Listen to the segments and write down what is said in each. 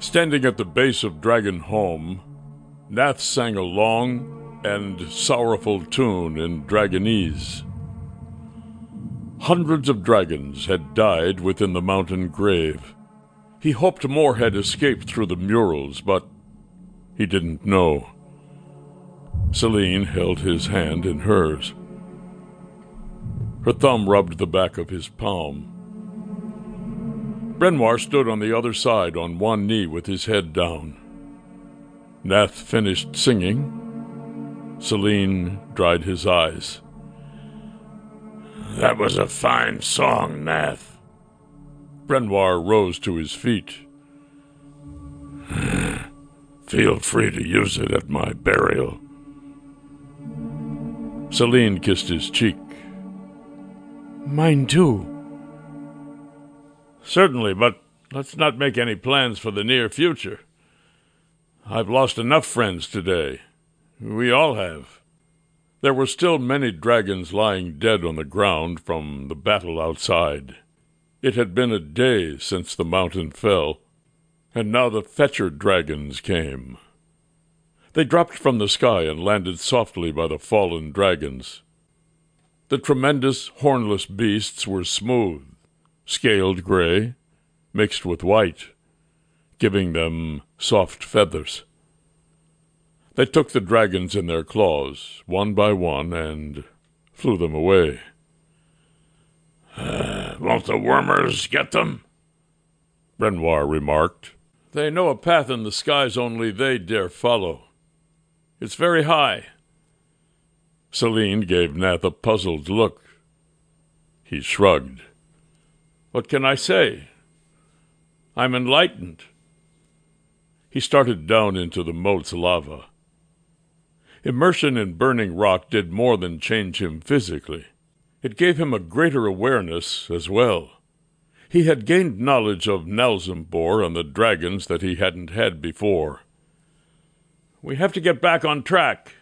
Standing at the base of Dragon Home, Nath sang a long and sorrowful tune in Dragonese. Hundreds of dragons had died within the mountain grave. He hoped more had escaped through the murals, but he didn't know. Celine held his hand in hers. Her thumb rubbed the back of his palm. Brenoir stood on the other side on one knee with his head down. Nath finished singing. Celine dried his eyes. "That was a fine song, Nath." Brenoir rose to his feet. "Feel free to use it at my burial." Celine kissed his cheek. "Mine too." "Certainly, but let's not make any plans for the near future. I've lost enough friends today. We all have." There were still many dragons lying dead on the ground from the battle outside. It had been a day since the mountain fell, and now the Fetcher dragons came. They dropped from the sky and landed softly by the fallen dragons. The tremendous, hornless beasts were smooth, scaled gray, mixed with white, giving them soft feathers. They took the dragons in their claws, one by one, and flew them away. "Won't the Wormers get them?" Brenoir remarked. "They know a path in the skies only they dare follow. It's very high." Celine gave Nath a puzzled look. He shrugged. "What can I say? I'm enlightened." He started down into the moat's lava. Immersion in burning rock did more than change him physically. It gave him a greater awareness as well. He had gained knowledge of Nalzambor and the dragons that he hadn't had before. "We have to get back on track.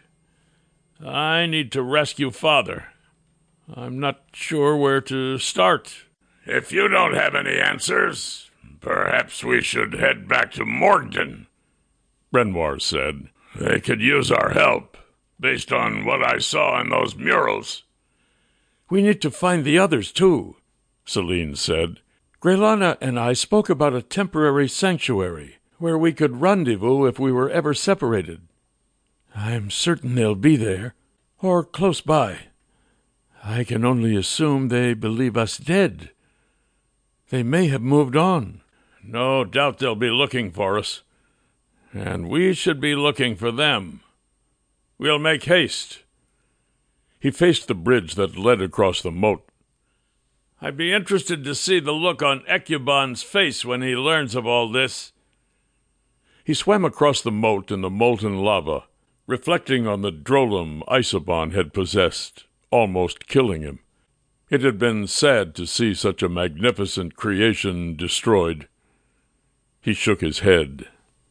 I need to rescue Father. I'm not sure where to start." "If you don't have any answers, perhaps we should head back to Morgden," Brenoir said. "They could use our help, based on what I saw in those murals." "We need to find the others, too," Celine said. "Greylana and I spoke about a temporary sanctuary, where we could rendezvous if we were ever separated. I'm certain they'll be there, or close by. I can only assume they believe us dead. They may have moved on." "No doubt they'll be looking for us, and we should be looking for them. We'll make haste." He faced the bridge that led across the moat. "I'd be interested to see the look on Ecubon's face when he learns of all this." He swam across the moat in the molten lava, reflecting on the drolum Isobon had possessed, almost killing him. It had been sad to see such a magnificent creation destroyed. He shook his head.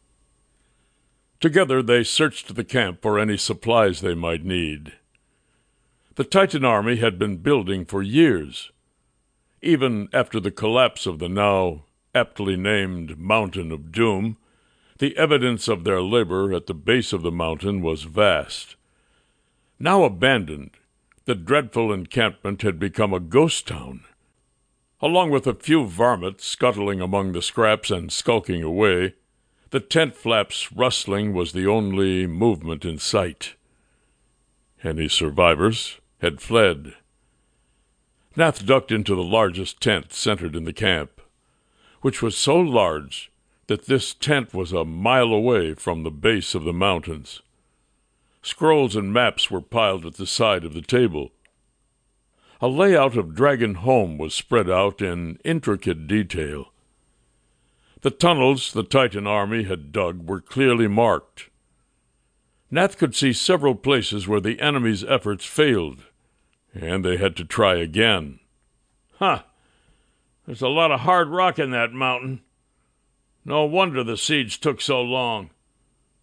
Together they searched the camp for any supplies they might need. The Titan army had been building for years. Even after the collapse of the now aptly named Mountain of Doom, the evidence of their labor at the base of the mountain was vast. Now abandoned, the dreadful encampment had become a ghost town. Along with a few varmints scuttling among the scraps and skulking away, the tent flaps rustling was the only movement in sight. Any survivors had fled. Nath ducked into the largest tent centered in the camp, which was so large that this tent was a mile away from the base of the mountains. Scrolls and maps were piled at the side of the table. A layout of Dragon Home was spread out in intricate detail. The tunnels the Titan army had dug were clearly marked. Nath could see several places where the enemy's efforts failed, and they had to try again. There's a lot of hard rock in that mountain. No wonder the siege took so long.